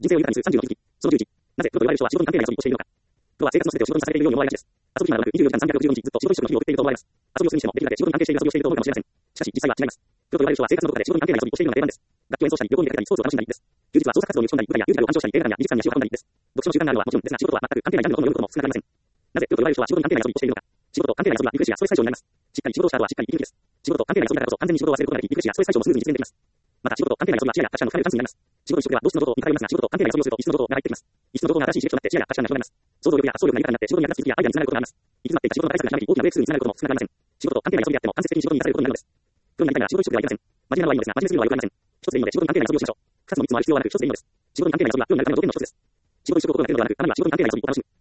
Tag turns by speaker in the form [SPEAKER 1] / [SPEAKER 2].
[SPEAKER 1] 人生を豊かにする36匹。その11。なぜ、プロと言われる人は仕事に関係ない遊びをしているのか。プロは生活の全てを仕事に捧げているように思われがちです。遊び暇なく24時間365日ずっと仕事一色の日を送っていると思われます。遊びをするにしても、できるだけ仕事に関係している遊びをしていると思うかもしれません。しかし、実際は違います。プロと言われる人は生活のどこかで仕事に関係ない遊びをしているのが定番です。楽器を演奏したり、旅行に出かけたり、スポーツを楽しんだりです。休日は創作活動に打ち込んだり、舞台やミュージカルを鑑賞したり、映画館や美術館に足を運んだりです。読書の習慣があるのはもちろんですが、仕事とは全く関係ないジャンルのものを読むことも少なくありません。なぜ、プロと言われる人は仕事に関係ない遊びをしているのか。仕事と関係ない遊びはリフレッシュやストレス解消になります。しっかり仕事をした後はしっかり息抜きです。仕事と関係ない遊びだからこそ完全に仕事を忘れることができ、リフレッシュやストレス解消もスムーズに実現できます。また、仕事と関係ない遊びは視野や価値観の深めるチャンスになります。仕事に職では同質のことを見かけますが、仕事と関係ない遊びをすると異質のことが入ってきます。異質のことが新しい刺激となって視野や価値観が広がります。想像力や発想力が豊かになって仕事に役立つ気づきやアイデアにつながることがあります。行き詰まっていた仕事の大作がひらめき、大きなブレイクスルーにつながることも少なくありません。仕事と関係ない遊びであっても間接的に仕事に生かされることになるのです。プロになりたいなら仕事一色ではいけません。真面目なのはいいのですが、真面目すぎるのは良くありません。一つでいいので仕事に関係ない遊びをしましょう。二つの三つもある必要はなく一つでいいのです。仕事に関係ない遊びはプロになるための条件の一つです。仕事一色を心がけるのではなく、たまには仕事に関係ない遊びを楽しむ。